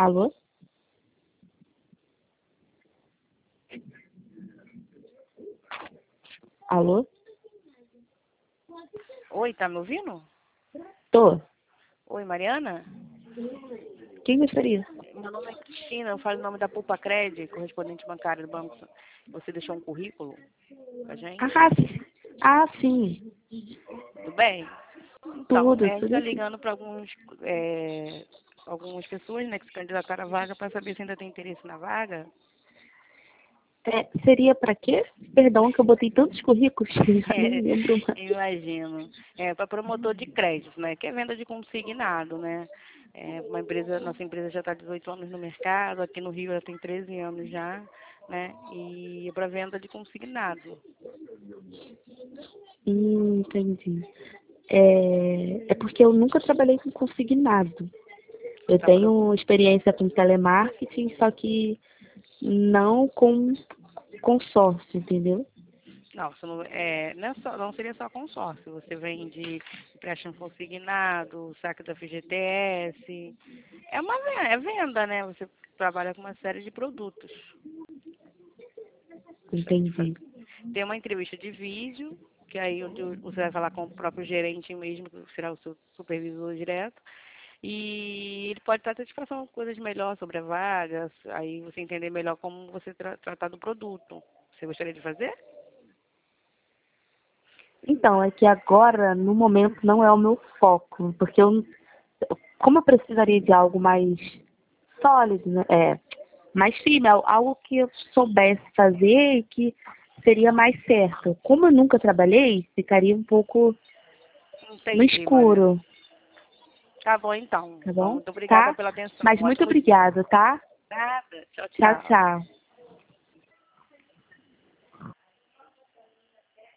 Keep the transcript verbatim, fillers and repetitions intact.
Alô? Alô? Oi, tá me ouvindo? Tô. Oi, Mariana? Quem gostaria? Meu nome é Cristina, eu falo em nome da Poupa Cred, correspondente bancário do banco. Você deixou um currículo pra gente? Ah, sim. Ah, sim. Tudo bem? Então, Tudo, é, a gente tudo está sim. ligando para alguns, é, algumas pessoas, né, que se candidataram à vaga para saber se ainda tem interesse na vaga. É, seria pra quê? Perdão que eu botei tantos currículos que já nem É, lembro mais. imagino. É, para promotor de crédito, né? Que é venda de consignado, né? É, uma empresa, nossa empresa já está há dezoito anos no mercado, aqui no Rio já tem treze anos já, né? E é para venda de consignado. Hum, entendi. É, é porque eu nunca trabalhei com consignado. Eu Trabalhou tenho com. experiência com telemarketing, só que não com consórcio, entendeu? Não, você não, é, não, é só, não seria só consórcio. Você vende empréstimo consignado, saque da F G T S. É uma ve- é venda, né? Você trabalha com uma série de produtos. A gente faz. Entendi. Tem uma entrevista de vídeo, que aí onde você vai falar com o próprio gerente mesmo, que será o seu supervisor direto. E ele pode estar te passando coisas melhor sobre a vaga, aí você entender melhor como você tra tratar do produto. Você gostaria de fazer? Então, é que agora, no momento, não é o meu foco, porque eu, como eu precisaria de algo mais sólido, né? É, mais firme, al- algo que eu soubesse fazer e que seria mais certo. Como eu nunca trabalhei, ficaria um pouco no Entendi, Mariana. escuro, Tá bom, então. tá Então, bom? muito obrigada Tá? pela atenção. Mas Um muito ótimo dia. obrigada, tá? Nada. Tchau, Tchau, tchau. tchau.